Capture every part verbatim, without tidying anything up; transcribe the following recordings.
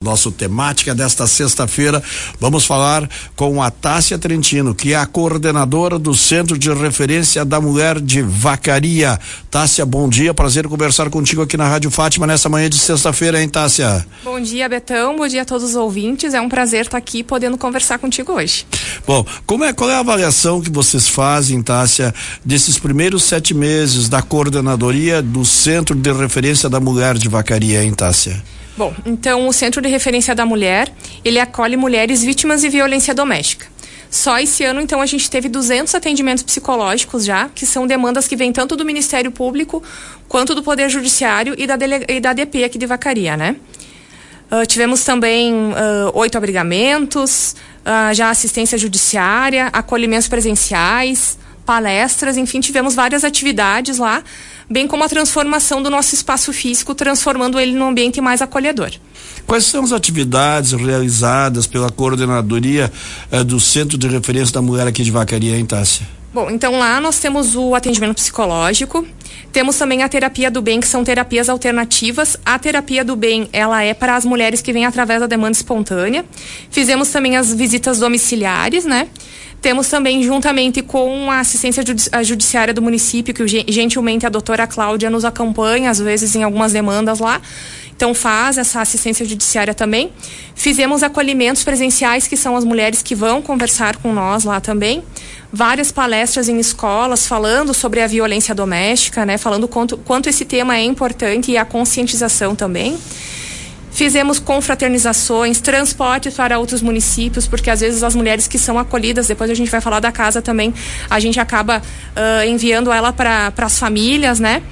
Nosso temática desta sexta-feira, vamos falar com a Tássia Trentino, que é a coordenadora do Centro de Referência da Mulher de Vacaria. Tássia, bom dia, prazer conversar contigo aqui na Rádio Fátima nessa manhã de sexta-feira, hein, Tássia? Bom dia, Betão, bom dia a todos os ouvintes, é um prazer estar aqui podendo conversar contigo hoje. Bom, como é, qual é a avaliação que vocês fazem, Tássia, desses primeiros sete meses da coordenadoria do Centro de Referência da Mulher de Vacaria, hein, Tássia? Bom, então o Centro de Referência da Mulher, ele acolhe mulheres vítimas de violência doméstica. Só esse ano, então, a gente teve duzentos atendimentos psicológicos já, que são demandas que vêm tanto do Ministério Público, quanto do Poder Judiciário e da, dele, e da D P aqui de Vacaria, né? Uh, tivemos também uh, oito abrigamentos, uh, já assistência judiciária, acolhimentos presenciais, palestras, enfim, tivemos várias atividades lá, bem como a transformação do nosso espaço físico, transformando ele num ambiente mais acolhedor. Quais são as atividades realizadas pela coordenadoria eh, do Centro de Referência da Mulher aqui de Vacaria, hein, Tássia? Bom, então lá nós temos o atendimento psicológico, temos também a terapia do bem, que são terapias alternativas. A terapia do bem, ela é para as mulheres que vêm através da demanda espontânea. Fizemos também as visitas domiciliares, né? Temos também, juntamente com a assistência judici- a judiciária do município, que gentilmente a doutora Cláudia nos acompanha, às vezes em algumas demandas lá, então faz essa assistência judiciária também. Fizemos acolhimentos presenciais, que são as mulheres que vão conversar com nós lá também. Várias palestras em escolas falando sobre a violência doméstica, né? Falando quanto, quanto esse tema é importante e a conscientização também. Fizemos confraternizações, transporte para outros municípios, porque às vezes as mulheres que são acolhidas, depois a gente vai falar da casa também, a gente acaba uh, enviando ela para as famílias, né?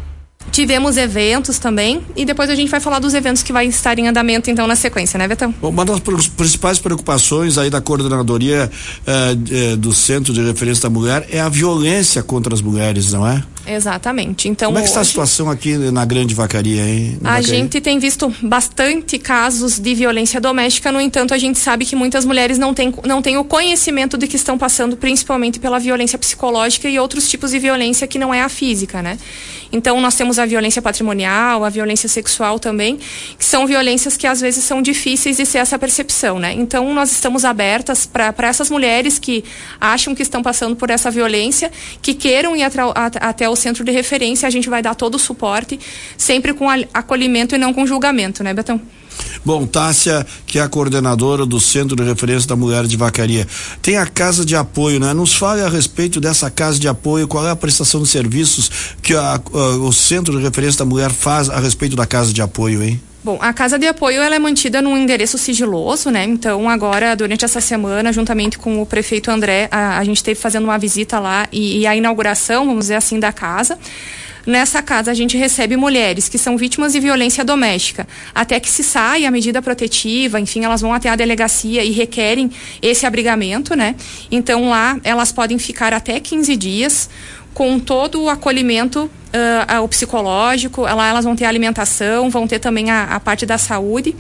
Tivemos eventos também e depois a gente vai falar dos eventos que vai estar em andamento então na sequência, né, Betão? Bom, uma das principais preocupações aí da coordenadoria eh, eh, do Centro de Referência da Mulher é a violência contra as mulheres, não é? Exatamente. Então, como é que está hoje, a situação aqui na Grande Vacaria, hein? A Vacaria? gente tem visto bastante casos de violência doméstica, no entanto, a gente sabe que muitas mulheres não têm, não têm o conhecimento de que estão passando principalmente pela violência psicológica e outros tipos de violência que não é a física, né? Então, nós temos a violência patrimonial, a violência sexual também, que são violências que às vezes são difíceis de ser essa percepção, né? Então, nós estamos abertas para essas mulheres que acham que estão passando por essa violência, que queiram ir atra, at, até o Centro de Referência, a gente vai dar todo o suporte, sempre com acolhimento e não com julgamento, né, Betão? Bom, Tássia, que é a coordenadora do Centro de Referência da Mulher de Vacaria, tem a casa de apoio, né? Nos fale a respeito dessa casa de apoio, qual é a prestação de serviços que a, a, o Centro de Referência da Mulher faz a respeito da casa de apoio, hein? Bom, a casa de apoio ela é mantida num endereço sigiloso, né? Então agora, durante essa semana, juntamente com o prefeito André, a, a gente esteve fazendo uma visita lá e, e a inauguração, vamos dizer assim, da casa. Nessa casa a gente recebe mulheres que são vítimas de violência doméstica, até que se saia a medida protetiva, enfim, elas vão até a delegacia e requerem esse abrigamento, né? Então lá elas podem ficar até quinze dias com todo o acolhimento uh, o psicológico, lá elas vão ter alimentação, vão ter também a, a parte da saúde.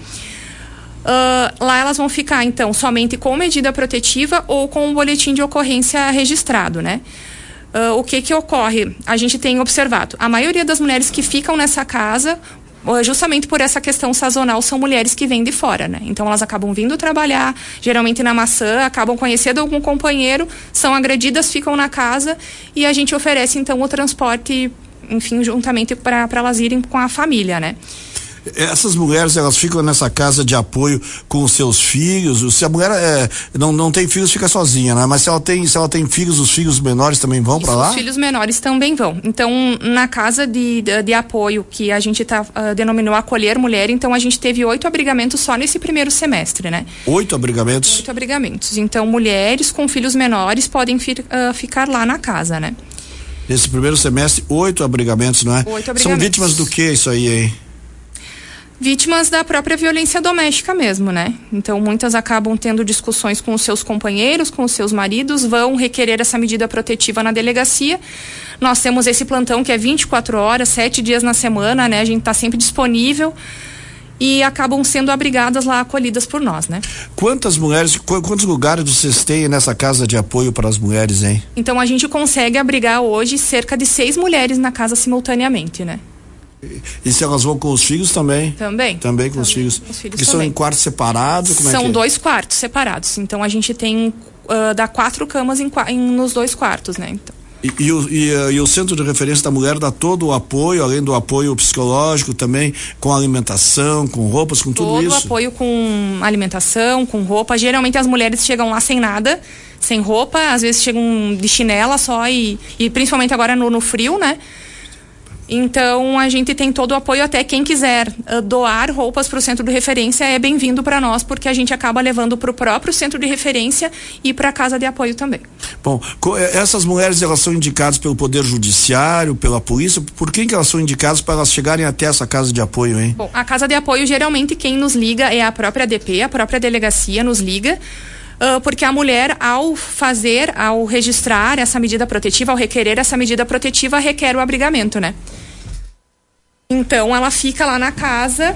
Uh, lá elas vão ficar, então, somente com medida protetiva ou com um boletim de ocorrência registrado, né? Uh, o que que ocorre? A gente tem observado, a maioria das mulheres que ficam nessa casa, justamente por essa questão sazonal, são mulheres que vêm de fora, né? Então elas acabam vindo trabalhar, geralmente na Maçã, acabam conhecendo algum companheiro, são agredidas, ficam na casa e a gente oferece então o transporte, enfim, juntamente para elas irem com a família, né? Essas mulheres, elas ficam nessa casa de apoio com os seus filhos. Se a mulher é, não, não tem filhos, fica sozinha, né? Mas se ela tem, se ela tem filhos, os filhos menores também vão para lá? Os filhos menores também vão. Então, na casa de, de, de apoio que a gente tá, uh, denominou Acolher Mulher, então a gente teve oito abrigamentos só nesse primeiro semestre, né? Oito abrigamentos? Oito abrigamentos. Então, mulheres com filhos menores podem fi, uh, ficar lá na casa, né? Nesse primeiro semestre, oito abrigamentos, não é? Oito abrigamentos. São vítimas do que isso aí, hein? Vítimas da própria violência doméstica mesmo, né? Então, muitas acabam tendo discussões com os seus companheiros, com os seus maridos, vão requerer essa medida protetiva na delegacia. Nós temos esse plantão que é vinte e quatro horas, sete dias na semana, né? A gente está sempre disponível e acabam sendo abrigadas lá, acolhidas por nós, né? Quantas mulheres, quantos lugares vocês têm nessa casa de apoio para as mulheres, hein? Então, a gente consegue abrigar hoje cerca de seis mulheres na casa simultaneamente, né? E se elas vão com os filhos também? Também. Também com também, os filhos. Os filhos que também. são em quartos separados? Como são é que é? dois quartos separados. Então a gente tem uh, dá quatro camas em, em, nos dois quartos, né? Então. E, e, o, e, e o Centro de Referência da Mulher dá todo o apoio, além do apoio psicológico também, com alimentação, com roupas, com tudo todo isso? Todo apoio com alimentação, com roupa. Geralmente as mulheres chegam lá sem nada, sem roupa, às vezes chegam de chinela só e, e principalmente agora no, no frio, né? Então a gente tem todo o apoio, até quem quiser uh, doar roupas para o Centro de Referência é bem-vindo para nós, porque a gente acaba levando para o próprio Centro de Referência e para a Casa de Apoio também. Bom, essas mulheres, elas são indicadas pelo Poder Judiciário, pela polícia, por quem que elas são indicadas para elas chegarem até essa Casa de Apoio, hein? Bom, a Casa de Apoio, geralmente quem nos liga é a própria D P, a própria delegacia nos liga. Uh, porque a mulher, ao fazer, ao registrar essa medida protetiva, ao requerer essa medida protetiva, requer o abrigamento, né? Então, ela fica lá na casa,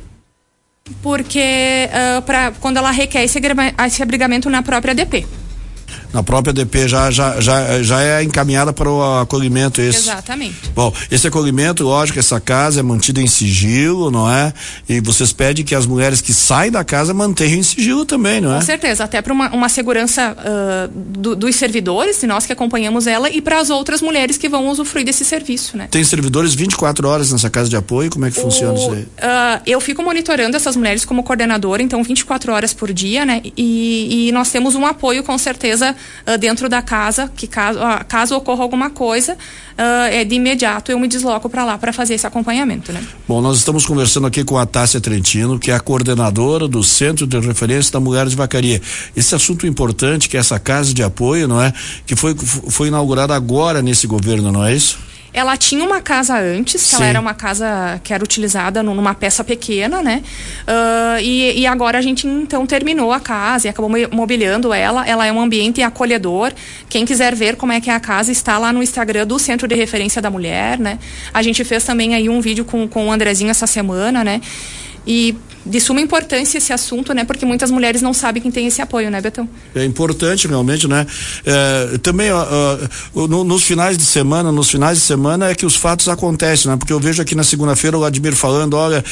porque uh, pra, quando ela requer esse, esse abrigamento na própria D P. Na própria D P já, já, já, já é encaminhada para o acolhimento esse. Exatamente. Bom, esse acolhimento, lógico, essa casa é mantida em sigilo, não é? E vocês pedem que as mulheres que saem da casa mantenham em sigilo também, não é? Com certeza, até para uma, uma segurança uh, do, dos servidores, de nós que acompanhamos ela, e para as outras mulheres que vão usufruir desse serviço, né? Tem servidores vinte e quatro horas nessa casa de apoio? Como é que o, funciona isso aí? Uh, eu fico monitorando essas mulheres como coordenadora, então vinte e quatro horas por dia, né? E, e nós temos um apoio, com certeza, Uh, dentro da casa, que caso, uh, caso ocorra alguma coisa, uh, é de imediato eu me desloco para lá para fazer esse acompanhamento, né? Bom, nós estamos conversando aqui com a Tássia Trentino, que é a coordenadora do Centro de Referência da Mulher de Vacaria. Esse assunto importante, que é essa casa de apoio, não é? Que foi, foi inaugurada agora nesse governo, não é isso? Ela tinha uma casa antes, que ela era uma casa que era utilizada numa peça pequena, né? Uh, e, e agora a gente então terminou a casa e acabou mobiliando ela. Ela é um ambiente acolhedor. Quem quiser ver como é que é a casa está lá no Instagram do Centro de Referência da Mulher, né? A gente fez também aí um vídeo com, com o Andrezinho essa semana, né? E de suma importância esse assunto, né? Porque muitas mulheres não sabem quem tem esse apoio, né, Betão? É importante realmente, né? É, também ó, ó, no, nos finais de semana, nos finais de semana é que os fatos acontecem, né? Porque eu vejo aqui na segunda-feira o Admir falando, olha,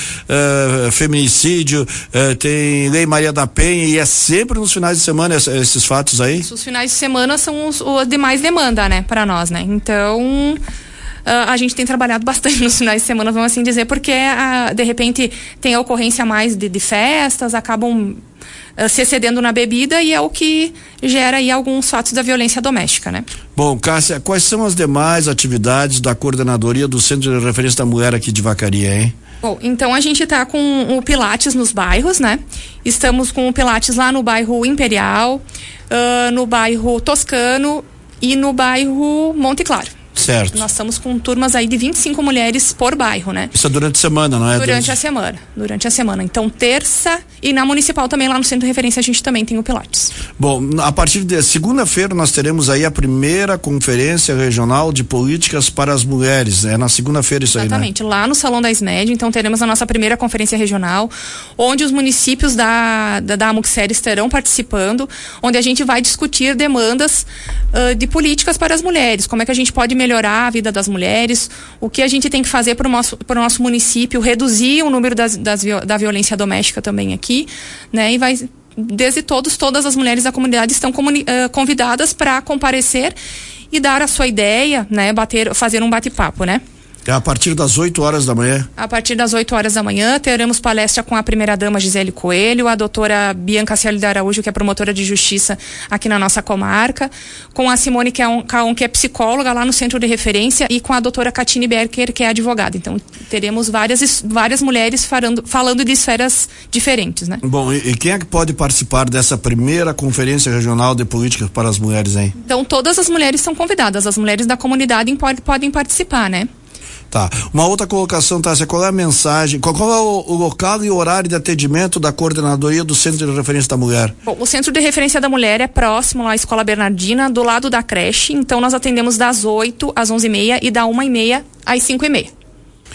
é, feminicídio, é, tem Lei Maria da Penha, e é sempre nos finais de semana esses, esses fatos aí? Os finais de semana são os, os de mais demanda, né? Para nós, né? Então... Uh, a gente tem trabalhado bastante nos finais de semana, vamos assim dizer, porque uh, de repente tem a ocorrência mais de, de festas, acabam uh, se excedendo na bebida, e é o que gera aí alguns fatos da violência doméstica, né? Bom, Cássia, quais são as demais atividades da coordenadoria do Centro de Referência da Mulher aqui de Vacaria, hein? Bom, então a gente está com o Pilates nos bairros, né? Estamos com o Pilates lá no bairro Imperial, uh, no bairro Toscano e no bairro Monte Claro. Certo. Nós estamos com turmas aí de vinte e cinco mulheres por bairro, né? Isso é durante a semana, não é? Durante, durante a semana, durante a semana. Então, terça e na municipal também, lá no Centro de Referência, a gente também tem o Pilates. Bom, a partir de segunda-feira nós teremos aí a primeira conferência regional de políticas para as mulheres, é na segunda-feira isso aí, né? Exatamente, lá no Salão da SMED, então teremos a nossa primeira conferência regional, onde os municípios da, da, da Amuxer estarão participando, onde a gente vai discutir demandas uh, de políticas para as mulheres, como é que a gente pode melhorar a vida das mulheres, o que a gente tem que fazer para o nosso, para o nosso município, reduzir o número das, das, da violência doméstica também aqui, né? E vai, desde todos, todas as mulheres da comunidade estão comuni, uh, convidadas para comparecer e dar a sua ideia, né? Bater, fazer um bate-papo, né? É a partir das oito horas da manhã? A partir das oito horas da manhã, teremos palestra com a primeira-dama Gisele Coelho, a doutora Bianca Cieli de Araújo, que é promotora de justiça aqui na nossa comarca, com a Simone Caon, que é psicóloga lá no Centro de Referência, e com a doutora Catine Berker, que é advogada. Então, teremos várias, várias mulheres falando, falando de esferas diferentes, né? Bom, e, e quem é que pode participar dessa primeira conferência regional de políticas para as mulheres, hein? Então, todas as mulheres são convidadas, as mulheres da comunidade podem, podem participar, né? Tá. Uma outra colocação, Tássia, qual é a mensagem, qual, qual é o, o local e o horário de atendimento da coordenadoria do Centro de Referência da Mulher? Bom, o Centro de Referência da Mulher é próximo à Escola Bernardina, do lado da creche, então nós atendemos das oito às onze e meia e da uma e meia às cinco e meia.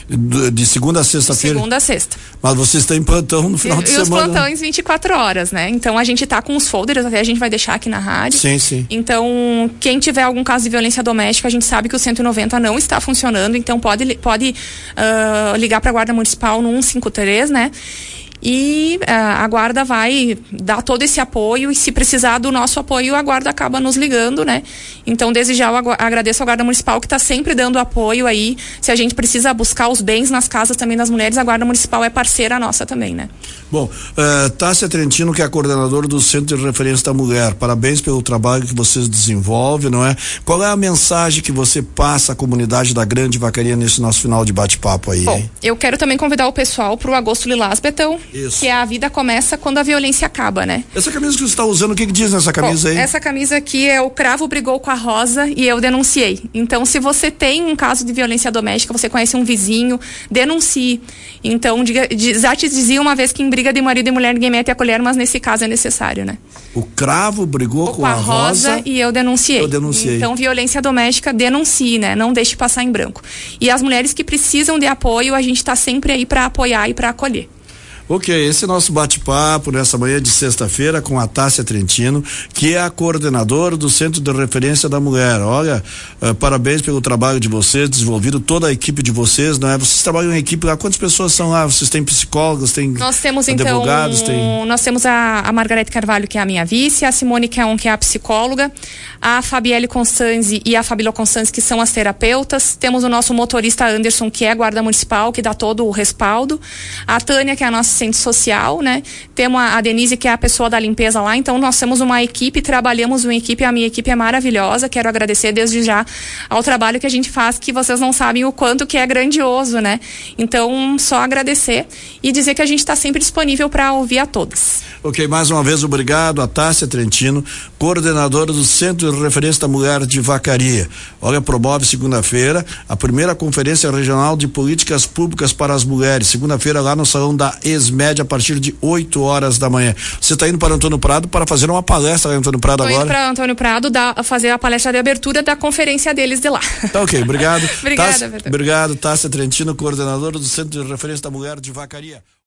De segunda a sexta-feira? De segunda a sexta. Mas vocês têm plantão no final e, de e semana. E os plantões vinte e quatro horas, né? Então a gente tá com os folders, até a gente vai deixar aqui na rádio. Sim, sim. Então, quem tiver algum caso de violência doméstica, a gente sabe que o cento e noventa não está funcionando, então pode, pode uh, ligar para a Guarda Municipal no cento e cinquenta e três, né? E uh, a Guarda vai dar todo esse apoio, e se precisar do nosso apoio, a Guarda acaba nos ligando, né? Então, desde já eu agradeço a Guarda Municipal, que está sempre dando apoio aí. Se a gente precisa buscar os bens nas casas também das mulheres, a Guarda Municipal é parceira nossa também, né? Bom, uh, Tássia Trentino, que é a coordenadora do Centro de Referência da Mulher, parabéns pelo trabalho que vocês desenvolvem, não é? Qual é a mensagem que você passa à comunidade da Grande Vacaria nesse nosso final de bate-papo aí? Bom, hein? Eu quero também convidar o pessoal para o Agosto Lilás, Betão. Isso. Que a vida começa quando a violência acaba, né? Essa camisa que você está usando, o que, que diz nessa camisa? Bom, aí? Essa camisa aqui é o cravo brigou com a rosa e eu denunciei. Então, se você tem um caso de violência doméstica, você conhece um vizinho, denuncie. Então, diga, já te dizia uma vez que em briga de marido e mulher ninguém mete a colher, mas nesse caso é necessário, né? O cravo brigou com, com a, a rosa, rosa e eu denunciei. Eu denunciei. Então, violência doméstica, denuncie, né? Não deixe passar em branco. E as mulheres que precisam de apoio, a gente está sempre aí para apoiar e para acolher. Ok, esse é nosso bate-papo nessa manhã de sexta-feira com a Tássia Trentino, que é a coordenadora do Centro de Referência da Mulher. Olha, uh, parabéns pelo trabalho de vocês, desenvolvido toda a equipe de vocês, não é? Vocês trabalham em equipe lá, quantas pessoas são lá? Vocês têm psicólogos, têm nós temos, advogados? Então, tem... Nós temos a, a Margarete Carvalho, que é a minha vice, a Simone Keon, que é a psicóloga, a Fabielle Constanzi e a Fabíola Constanzi, que são as terapeutas. Temos o nosso motorista Anderson, que é guarda municipal, que dá todo o respaldo. A Tânia, que é a nossa assistente social, né? Temos a, a Denise, que é a pessoa da limpeza lá. Então, nós temos uma equipe, trabalhamos uma equipe, a minha equipe é maravilhosa. Quero agradecer desde já ao trabalho que a gente faz, que vocês não sabem o quanto que é grandioso, né? Então, só agradecer e dizer que a gente está sempre disponível para ouvir a todas. Ok, mais uma vez obrigado a Tássia Trentino, coordenadora do Centro de Referência da Mulher de Vacaria. Olha, promove segunda-feira a primeira Conferência Regional de Políticas Públicas para as Mulheres, segunda-feira lá no Salão da ESMED, a partir de oito horas da manhã. Você está indo para Antônio Prado para fazer uma palestra lá em Antônio Prado. Tô agora? Estou indo para Antônio Prado da, fazer a palestra de abertura da conferência deles de lá. Tá ok, obrigado. Obrigada, Tássia, obrigado, Tássia Trentino, coordenadora do Centro de Referência da Mulher de Vacaria.